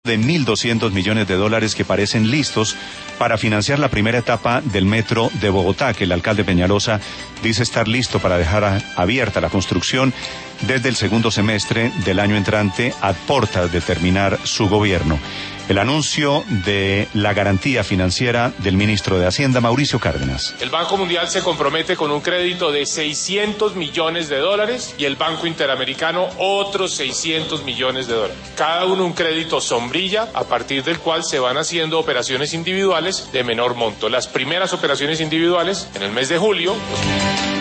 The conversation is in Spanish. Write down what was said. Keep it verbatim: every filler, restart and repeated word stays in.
de mil doscientos millones de dólares que parecen listos para financiar la primera etapa del metro de Bogotá, que el alcalde Peñalosa dice estar listo para dejar a, abierta la construcción desde el segundo semestre del año entrante, a portas de terminar su gobierno. El anuncio de la garantía financiera del ministro de Hacienda, Mauricio Cárdenas. El Banco Mundial se compromete con un crédito de seiscientos millones de dólares y el Banco Interamericano otros seiscientos millones de dólares. Cada uno un crédito sombrilla a partir del cual se van haciendo operaciones individuales de menor monto. Las primeras operaciones individuales en el mes de julio.